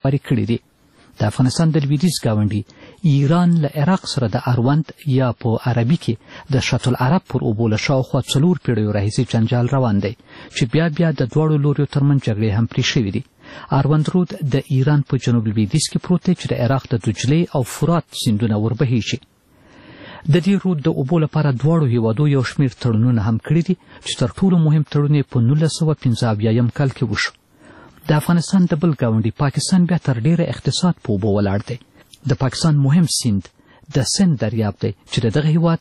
واري کړي دي. د افغانستان د لویدیځ ګاونډي ایران له عراق سره د اروند یا په عربي کې د شط العرب پر اوبو له شاوخوا 4 پیړیو راهیسې جنجال روان دی چې بیا د دواړو لوریو ترمنځ جګړې هم پرې شوې دي. اروند رود د ایران په جنوب لویدیځ کې پروت دی چې د عراق د دجلې او فرات سیندونه وربهیږي. د دې رود د اوبو لپاره دواړو هیوادو یو شمېر تړونونه هم کړي دي چې تر ټولو مهم تړون یې په 1975 کال کې وشو. د افغانستان د بل ګاونډي پاکستان بیا تر ډیره اقتصاد په اوبو ولاړ دی. د پاکستان مهم سیند د سند دریاب دی چې دغه هیواد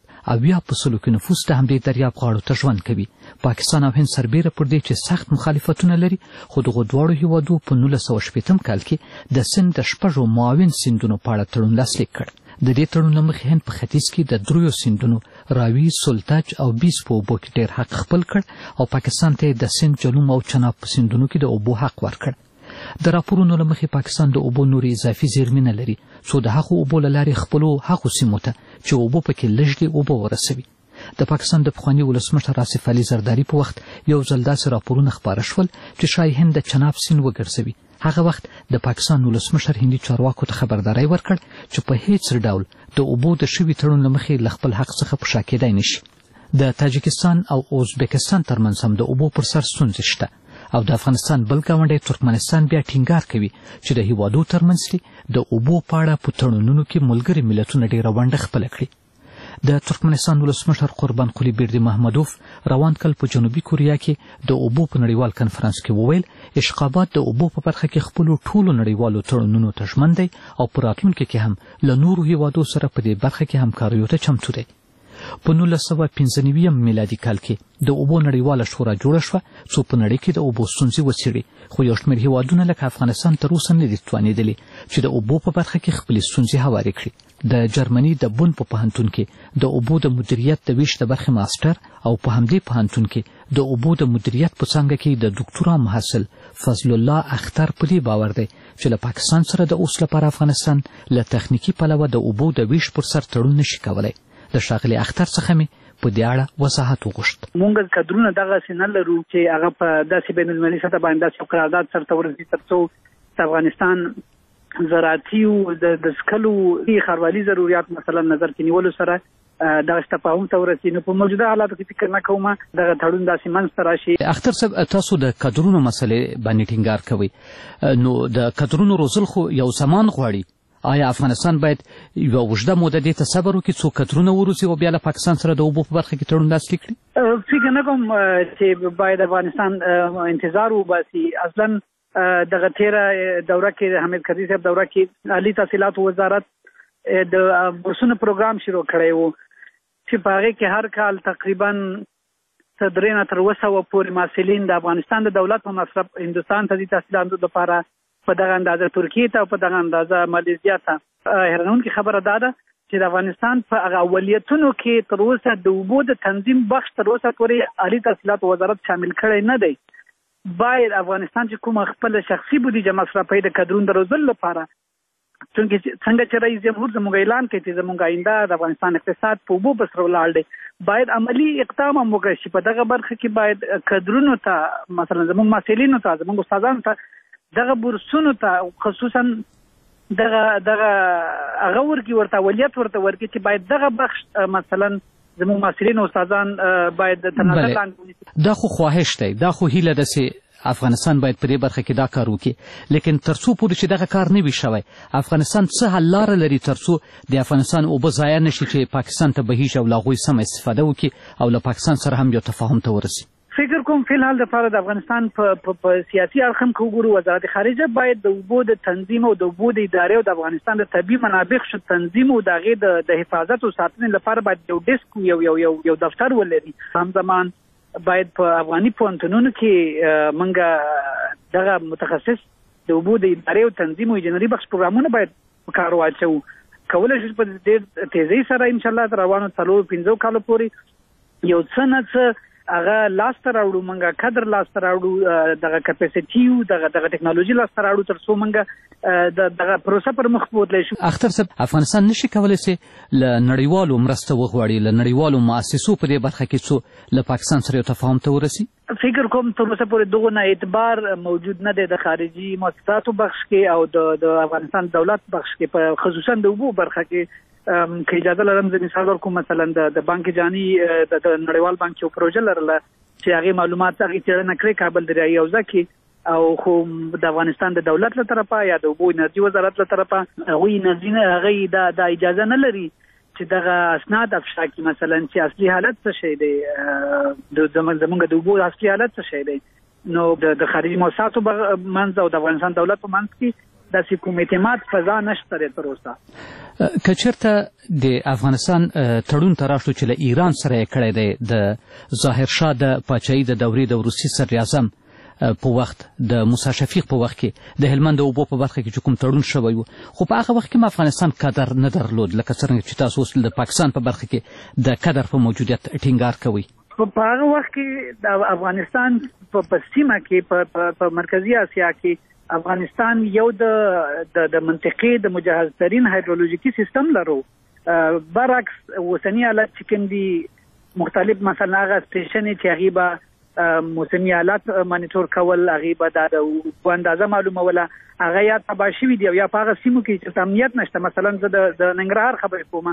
80% کې نفوس د همدې دریاب غاړو ته ژوند کوي. پاکستان او هند سربیره پر دې چې سخت مخالفتونه لري، خو دغه دواړو هیوادو په 1960 کال کې د سند د 6 معاون سیندونو په اړه تړون لاسلیک کړ. د دې تړون له مخې هند په ختیځ کې د 3 سیندونو راوي، سلطج او بیس په اوبو کې ډېر حق خپل کړ او پاکستان ته د سند، جلوم او چناب په سیندونو کې د اوبو حق ورکړ. د راپورونو له مخې پاکستان د اوبو نورې اضافي زیرمې نه لري څو د هغو اوبو له لارې خپلو هغو سیمو ته چې اوبو پکې لږ دي اوبه ورسوي. د پاکستان د پخواني ولسمشر آصف علي زرداري په وخت یو ځل داسې راپورونه خپاره شول چې شاید هند د چناب سیند وګرځوي. هغه وخت د پاکستان ولسمشر هندي چارواکو ته خبرداری ورکړ چې په هیڅ ډول د اوبو د شوي تړون له مخې له خپل حق څخه په شا کېدای نشي. د تاجکستان او ازبکستان ترمنځ هم د اوبو پر سر ستونزې شته او د افغانستان بل ګاونډی ترکمنستان بیا ټینګار کوي چې د هیوادو ترمنځ د اوبو په اړه په تړونونو کې ملګري ملتونه ډېره ونډه خپله کړي. د ترکمنستان ولسمشر قربان قلی بیردی محمدوف روان کال په جنوبي کوریا کې د اوبو په نړیوال کنفرانس کې وویل اشقابات د اوبو په برخه کې خپلو ټولو نړیوالو تړونونو ته ژمن دی او په راتلونکي کې هم له نورو هیوادو سره په دې برخه کې همکاریو ته چمتو دی. په 1995 میلادي کال کې د اوبو نړیواله شورا جوړه شوه څو په نړۍ کې د اوبو ستونزې وڅېړي، خو یو شمېر هیوادونه لکه افغانستان تر اوسه نه دي توانېدلي چې د اوبو په برخه کې خپلې ستونزې هوارې کړي. د جرمني د بون په پوهنتون کې د اوبو د مدیریت د ویش د برخې ماسټر او په همدې پوهنتون کې د اوبو د مدیریت په څانګه کې د ډاکټورا محصل فضل الله اختر په دې باور دی چې له پاکستان سره د اوس لپاره افغانستان له تخنیکي پلوه د اوبو د ویش پر سر تړون نشي کولی. د ښاغلي اختر څخه مې په دې اړه وضاحت وغوښت. موږ کدرونه دغسې نه لرو چې هغه په داسې بین المللي سطح باندې داسې قرارداد سرته ورسي تر څو د افغانستان زراعتي او د څښلو ښاروالي ضرورت مثلا نظر کې نیولو سره دغه تفاهم ته ورسي. نو په موجوده حالاتو کې فکر نه کوم دغه تړون داسې منځته راشي. اختر صاحب، تاسو د کدرونو مسلې باندې ټینګار کوئ، نو د کدرونو روزل خو یو زمان غواړي. آیا افغانستان باید یوه اوږده موده دې ته صبر وکړي څو کدرونه وروسي او بیا له پاکستان سره د اوبو په برخه کې تړون لاسلیک کړي؟ فکر نه کوم چې باید افغانستان انتظار وباسي. اصلا دغه تیره دوره کې حمید کرزي صاحب دوره کې عالي تحصیلاتو وزارت د بورسونو پروګرام شروع کړی و چې په هغې کې هر کال تقریبا 3 نه تر 700 پورې محصلین د افغانستان د دولت په مصرف هندوستان ته دي تحصیلاتو لپاره په دغه اندازه ترکیې ته او په دغه اندازه مالیزیا ته. حیرانونکې خبره دا ده چې د افغانستان په هغه اولیتونو کې تر اوسه د اوبو د تنظیم بخش تر اوسه پورې عالي تحصیلاتو وزارت شامل کړی نه دی. باید افغانستان چې کومه خپله شخصي بودیجه مصرفوي د کدرونو د روزلو لپاره، څنګه چې رئیس جمهور زموږ اعلان کوي چې زموږ آینده د افغانستان اقتصاد په اوبو بسر ولاړ دی، باید عملي اقدام هم وکړي چې په دغه برخه کې باید کدرونو ته مثلا زموږ محصلینو ته زموږ استادانو ته دغه بورسونو ته خصوصا دغه هغه ورکړي، ورته اولویت ورته ورکړي چې باید دغه بخش مثلا زموږ محصلین او استادان باید تر نظر لاندې ونیسي. دا خو خواهش دی، دا خو هیله ده چې افغانستان باید په دې برخه کې دا کار وکړي، لیکن تر څو پورې چې دغه کار نه وي شوی افغانستان څه حل لاره لري تر څو د افغانستان اوبه ضایع نشي چې پاکستان ته بهیږي او له هغوی سمه استفاده وکړي او له پاکستان سره هم یو تفاهم ته ورسي؟ فکر کوم فی الحال دپاره د افغانستان په سیاسي اړخ هم که وګورو وزارت خارجه باید د اوبو د تنظیم او د اوبو د ادارې او د افغانستان د طبیعي منابع تنظیم او د هغې د حفاظت او ساتنې لپاره باید یو ډیسک یو دفتر ولري. همزمان باید په افغاني پوهنتونونو کې موږ دغه متخصص د اوبو د ادارې او تنظیم او انجنیري بخش پروګرامونه باید په کار واچوو. کولی شو په ډېر تیزۍ سره انشاءالله تر روانو 4-5 کالو پورې یو څه نه څه هغه لاس ته راوړو منګه کډر لاس ته راوړو دغه کپاسټي یو دغه ټکنالوژي لاس ته راوړو تر څو منګه دغه پروسه پر مخ بوتلی شو. اختر صاحب افغانستان نشي کولای سي له نړیوالو مرسته وغواړي له نړیوالو مؤسسو په دې برخه کې څو له پاکستان سره یو تفاهم ته ورسي؟ فکر کوم تر اوسه پورې دغه نه اعتبار موجود نه دی د خارجي مؤسساتو بخش کې او د افغانستان دولت بخش کې په خصوصا د اوبو برخه کې که اجازه لرم زه مثال ورکوم مثلا د بانک جهاني د نړیوال بانک یو پروژه لرله چې هغې معلومات هغې څېړنه کړې کابل دریایي حوزه کې او خو د افغانستان د دولت له طرفه یا د اوبو انرژي وزارت له طرفه هغوی دا اجازه نه لري چې دغه اسناد افشا کړي مثلا چې اصلي حالت څه شی دی زموږ د اوبو اصلي حالت څه شی دی. نو د خارجي مؤسساتو منځ او د افغانستان دولت په منځ کې داسې کوم اعتماد فضا نشته تر اوسه. که چېرته د افغانستان تړون ته راشو چې له ایران سره یې کړی دی د ظاهرشاه د پاچاهۍ د دورې د وروستي صدراعظم په وخت د موسی شفیق په وخت کې د هلمند د اوبو په برخه کې چې کوم تړون شوی و خو په هغه وخت کې هم افغانستان قدر نه درلود لکه څرنګه چې تاسو اوس د پاکستان په برخه کې د قدر په موجودیت ټینګار کوئ. په هغه وخت کې د افغانستان په سیمه کې په مرکزی اسیا کې افغانستان یو د منطقې د مجهز ترین هایدرولوژیکي سیستم لرو برعکس اوسنی حالت چې کوم دي مختلف مثلا هغه سټیشنې چې هغې به موسمي حالات مانیټور کول هغې به د اندازه معلوموله هغه یا تباه شوي دي او یا په هغه سیمو کې چې امنیت نشته. مثلا زه د ننګرهار خبرې کوم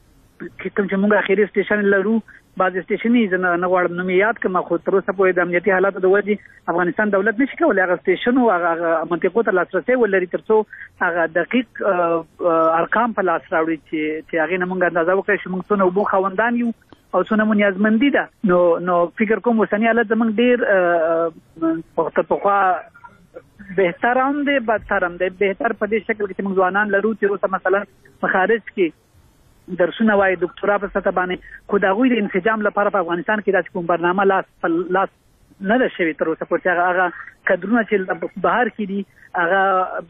کوم چې موږ اخري سټیشن لرو بعضې سټیشنې زه نه غواړم نوم یې یاد کړم خو تر اوسه پورې د امنیتي حالاتو د وجې افغانستان دولت نشي کولی هغه سټیشنو هغه منطقو ته لاسرسی ولري تر څو هغه دقیق ارقام په لاس راوړي چې هغې نه موږ اندازه وکړی چې موږ څونه اوبو خاوندان یو او څونه مو نیازمندي ده. نو فکر کوم اوسني حالت زموږ ډېر پخوا بهتر هم دی بدتر هم دی. بهتر په دې شکل کې چې موږ ځوانان لرو چې اوسه مثلا په خارج کې درسونه وایي دکتورا په سطح باندې خو د هغوی د انسجام لپاره په افغانستان کې داسې کوم برنامه لاس نه ده شوې تر اوسه پورې چې هغه کدرونه چې بهر کې دي هغه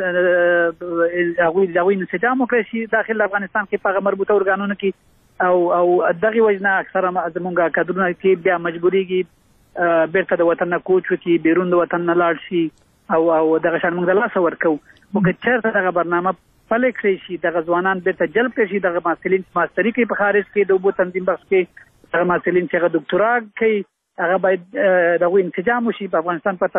بیرته هغوی انسجام وکړی شي داخل افغانستان کې په هغه مربوطه ارګانونو کې او دغې وجې نه اکثره زموږ کدرونه کې بیا مجبوریږي بیرته د وطن نه کوچ وکړي بیرون د وطن نه لاړ شي او دغه شان موږ د لاسه ورکوو. خو که چېرته دغه برنامه پلی کړی شي دغه ځوانان بیرته جلب کړی شي دغه محصلین ماستري کوي په خارج کې د اوبو تنظیم بخش کې دغه محصلین چې هغه دکتورا کوي هغه باید د هغوی انسجام وشي په افغانستان په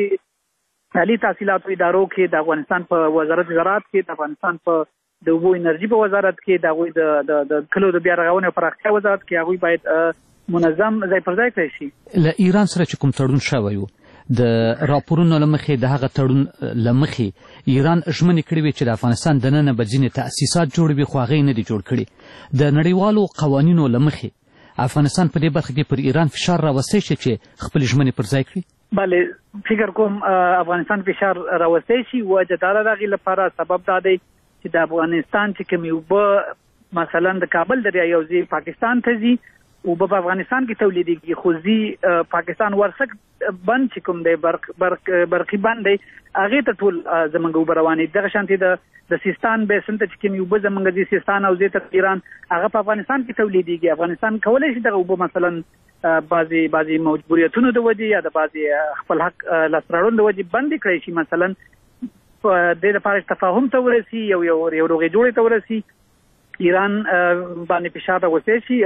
عالي تحصیلاتو ادارو کې د افغانستان په وزارت زراعت کې د افغانستان په د اوبو انرژي په وزارت کې د هغوی د کلو د بیا رغونې او پراختیا وزارت کې هغوی باید منظم ځای پر ځای کړی شي. له ایران سره چې کوم تړون شوی و د راپورونو له مخې د هغه تړون له مخې ایران ژمنې کړې وې چې د افغانستان دننه به ځینې تأسیسات جوړوي خو هغه یې نه دي جوړ کړي. د نړیوالو قوانینو له مخې افغانستان په دې برخه کې پر ایران فشار راوستی شي چې خپلې ژمنې پر ځای کړي؟ بله فکر کوم افغانستان فشار راوستی شي وجه دا د هغې لپاره سبب دا دی چې د افغانستان چې کومې اوبه مثلا د کابل دریایي حوزې پاکستان ته ځي اوبه په افغانستان کې تولیدېږي خو ځي پاکستان ورسک بند چې کوم دی برقي بند دی هغې ته ټول زموږ اوبه روانې دغه شانتې د سیستان بیسن ته چې کومې اوبه زموږ ځي سیستان او ځې ته ایران هغه په افغانستان کې تولیدېږي. افغانستان کولی شي دغه اوبه مثلا بعضې مجبوریتونو د وجې یا د بعضې خپل حق لاسته راوړنو د وجې بندې کړی شي مثلا په دې لپاره تفاهم ته ورسي یو روغې جوړې ته ورسي ایران باندې فشار راوستی شي.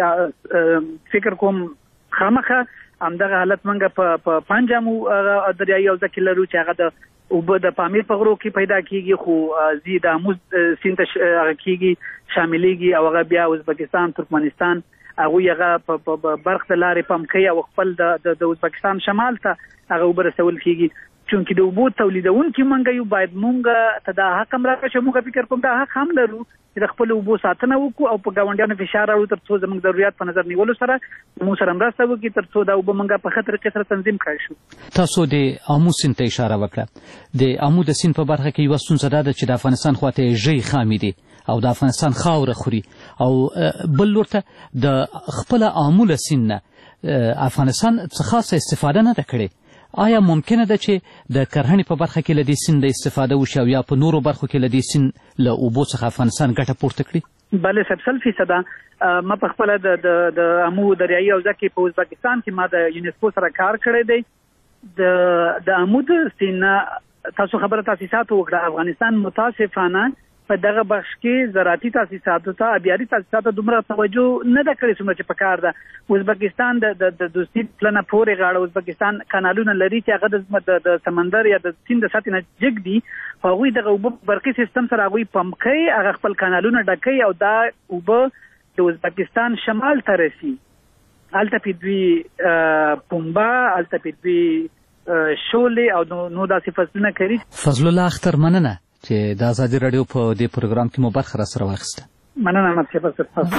فکر کوم خامخه همدغه حالت موږ په پنجامو دریایي حوزه کې لرو چې هغه د اوبه د پامیر په غرو کې پیدا کېږي خو ځي د آموز سیند ته هغه کېږي شاملېږي او هغه بیا ازبکستان ترکمنستان هغوی هغه په برق د لارې پمپ کوي او خپل د ازبکستان شمال ته هغه اوبه رسول کېږي. چونکې د اوبو تولیدونکي موږ یو باید موږ ته دا حق هم راکړه چې موږ فکر کوم دا حق هم لرو چې د خپلو اوبو ساتنه وکړو او په ګاونډیانو فشار راوړو تر څو زموږ ضرورت په نظر نیولو سره موږ سره مرسته وکړي تر څو دا اوبه موږ په ښه طریقې سره تنظیم کړی شو. تاسو د آمو سیند ته اشاره وکړه. د آمو د سیند په برخه کې یوه ستونزه دا ده چې د افغانستان خواته یې ژوي خامې دي او د افغانستان خاوره خوري او بل لور ته د خپله آمو له سیند نه افغانستان څه خاصه استفاده نه ده کړې. آیا ممکنه ده چې د کرهڼې په برخه کې له دې سیند استفاده وشي او یا په نورو برخو کې له دې سیند له اوبو څخه افغانستان ګټه پورته کړي؟ بله 100% ما په خپل د امو دریایي حوزه کې په ازبکستان کې ما د یونیسکو سره کار کړی دی. د امو د سینا تاسو خبره تاسیسات وکړه. افغانستان متاسفانه په دغه بخش کې زراعتي تاسیساتو ته ابياري تاسیساتو دومره توجه نه ده کړې څومره چې پکار ده. ازبکستان د دوستي پلان پورې غاړه ازبکستان کانالونه لري چې هغه د سمندر یا د سیند د سطحې نه جګ دي. هغوی دغه اوبه برقي سیستم سره هغوی پمپ کوي، هغه خپل کانالونه ډکوي او دا اوبه د ازبکستان شمال ته رسي. هلته پې دوی پنبه، هلته پې دوی شولې او نو داسې فصلونه کوي. فضل الله اختر، مننه چې د ازادي راډیو په دې پروګرام کې مو برخه راسره واخیسته. مننه احمد.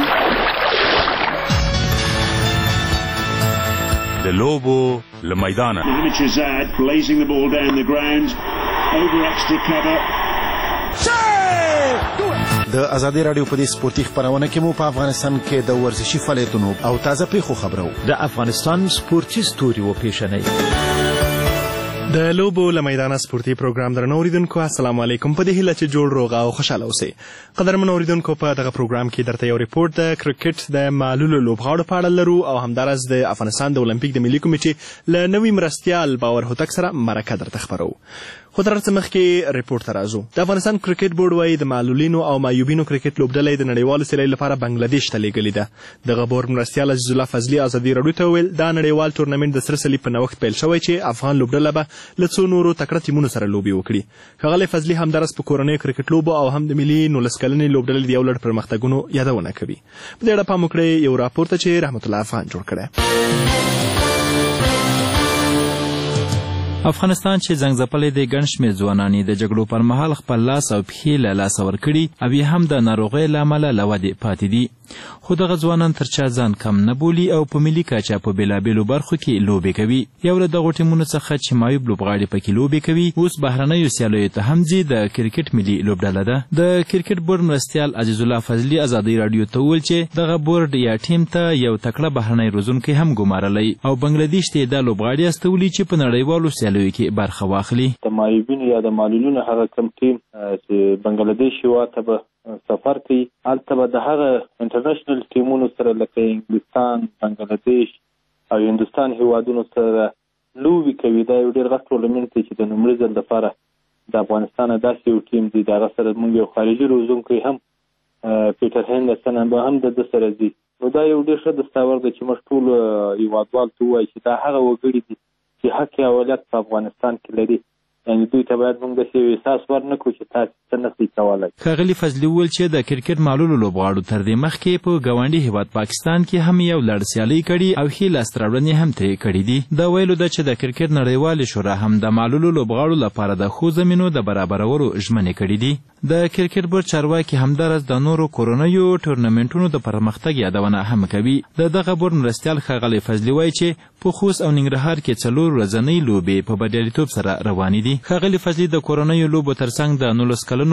د لوبو له میدانه blazing the ball down the ground over extra cover. د ازادي راډیو په دې سپورتي خبرونه کې مو په افغانستان کې د ورزشي فعالیتونو او تازه پیښو خبرو. د افغانستان سپورتي ستوري و پیشنې د لوبو له میدانه سپورتي پروګرام درنو اوریدونکو، السلام علیکم. په دې هیله چې جوړ روغ او خوشاله اوسئ. قدرمن اوریدونکو، په دغه پروګرام کې درته یو ریپورت د کرکټ د معلولو لوبغاړو په اړه لرو او همداراز د افغانستان د اولمپیک د ملي کمیټې له نوي مرستیال باور هوتک سره مرکه درته خبرو. خو تر هر څه مخکې ریپورت ته راځو. د افغانستان کرکټ بورډ وایي د معلولینو او معیوبینو کرکټ لوبډلې د نړیوالو سیالیو لپاره بنګلادیش ته لیږلې ده. دغه بورډ مرستیال عزیز الله فضلي ازادي راډیو ته وویل دا نړیوال تورنمنټ د سره صلیب په نوښت پیل شوی چې افغان لوبډله به له څو نورو تکړه ټیمونو سره لوبې وکړي. ښاغلی فضلي همداراز په کورنیو کرکټ لوبو او هم د ملي 19 کلنې لوبډلې د یو لړ پرمختګونو یادونه کوي. په دې اړه پام وکړئ یو راپور ته چې رحمت الله افغان جوړ کړی. افغانستان چې زنګ ځپلی دی، ګڼ شمېر ځوانان یې د جګړو پر مهال خپل لاس او پښې له لاسه ورکړي او یې هم د ناروغۍ له امله له ودې پاتې دي. خو دغه ځوانان تر چا ځان کم نه بولي او په ملي کچه په بېلابېلو برخو کې لوبې کوي. یو له دغو ټیمونو څخه چې معیوب لوبغاړي پکې لوبې کوي اوس بهرنیو سیالیو ته هم ځي. د کرکټ ملي لوبډله ده. د کرکټ بورډ مرستیال عزیز الله فضلي ازادي راډیو ته وویل چې دغه بورډ یا ټیم ته یو تکړه بهرنی روزونکی هم ګمارلی او بنګلادیش ته یې دا لوبغاړي استولي چې په نړیوالو سیالیو کې برخه واخلي. د معیوبینو یا د معلولینو هغه کم ټیم چې بنګلادیش هېواد ته به سفر کوي، هلته به د هغه انټرنیشنل ټیمونو سره لکه انګلستان، بنګلادیش او هندوستان هېوادونو سره لوبې کوي. دا یو ډېر غټ ټورنمنټ دی چې د لومړي ځل لپاره د افغانستان داسې یو ټیم دی. د هغه سره موږ یو خارجي روزونکی هم پیټر هندرسن هم د ده سره ځي. نو دا یو ډېر ښه دستاور دی چې موږ ټول هېوادوال ته ووایي چې دا هغه وګړي دي چې حق اولت په افغانستان کې لري. یعنې دوی ته باید موږ داسې یو احساس ورنکړو چې تاسې څه نشئ کولی. ښاغلي فضلي وویل چې د کرکټ معلولو لوبغاړو تر دې مخکې په ګاونډي هېواد پاکستان کې هم یو لړ سیالۍ کړي او ښې لاسته راوړنې هم ترې کړي دي. دا ویلو ده چې د کرکټ نړیوالې شورا هم د معلولو لوبغاړو لپاره د ښو زمینو د برابرولو ژمنې کړي دي. د کرکټ بورډ چارواکي همداراز د نورو کورنیو ټورنمنټونو د پرمختګ یادونه هم کوي. د دغه بورډ مرستیال ښاغلی فضلي وایي چې په خوست او ننګرهار کې 4 ورځنۍ لوبې په بریالیتوب سره روانې دي. ښاغلي فضلي د کورنیو لوبو ترڅنګ د 19 کلنو